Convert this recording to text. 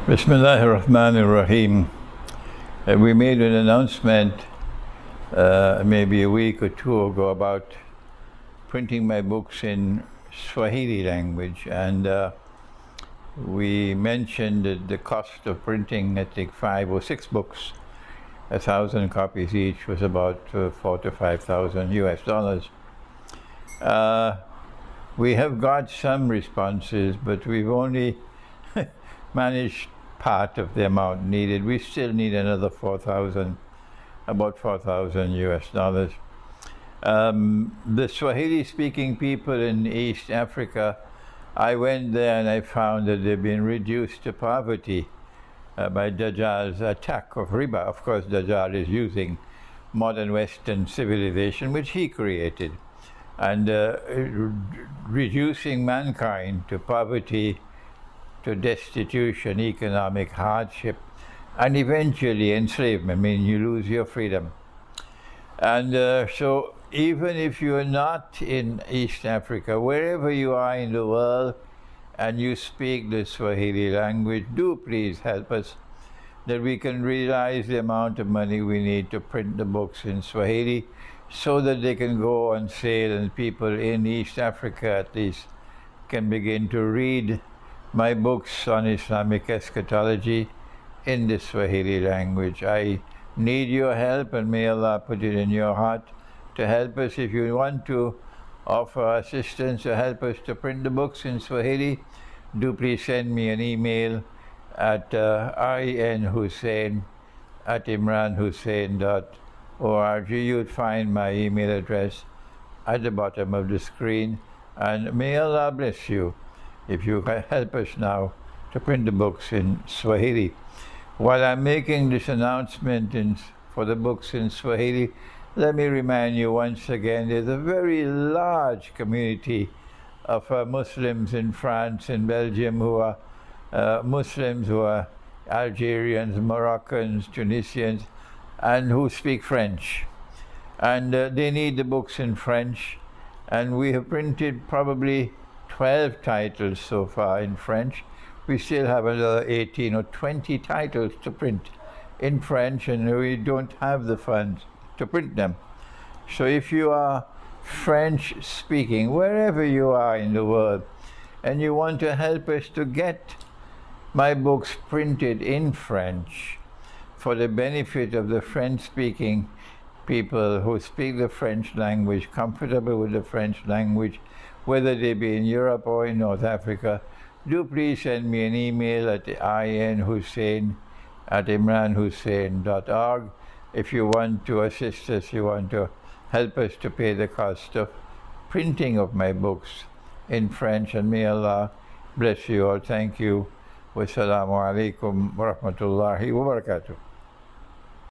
Bismillahir Rahmanir Rahim. We made an announcement maybe a week or two ago about printing my books in Swahili language, and we mentioned that the cost of printing, I think, 5 or 6 books, 1,000 copies each, was about $4,000 to $5,000 US. We have got some responses, but we've only managed part of the amount needed. We still need another 4,000, about $4,000 US. The Swahili-speaking people in East Africa, I went there and I found that they've been reduced to poverty by Dajjal's attack of riba. Of course, Dajjal is using modern Western civilization, which he created, and reducing mankind to poverty, to destitution, economic hardship, and eventually enslavement. I mean, you lose your freedom. And so even if you're not in East Africa, wherever you are in the world and you speak the Swahili language, do please help us, that we can realize the amount of money we need to print the books in Swahili so that they can go on sale and people in East Africa at least can begin to read my books on Islamic eschatology in the Swahili language. I need your help, and may Allah put it in your heart to help us. If you want to offer assistance or help us to print the books in Swahili, do please send me an email at inhussein@imranhussein.org. You'd find my email address at the bottom of the screen, and may Allah bless you if you can help us now to print the books in Swahili. While I'm making this announcement for the books in Swahili, let me remind you once again, there's a very large community of Muslims in France and Belgium who are Muslims, who are Algerians, Moroccans, Tunisians, and who speak French. And they need the books in French, and we have printed probably 12 titles so far in French. We still have another 18 or 20 titles to print in French, and we don't have the funds to print them. So if you are French speaking, wherever you are in the world, and you want to help us to get my books printed in French for the benefit of the French speaking people who speak the French language, comfortable with the French language, whether they be in Europe or in North Africa, do please send me an email at inhussein@imranhussein.org. If you want to assist us, you want to help us to pay the cost of printing of my books in French, and may Allah bless you all. Thank you. Wassalamu alaikum wa rahmatullahi wa barakatuh.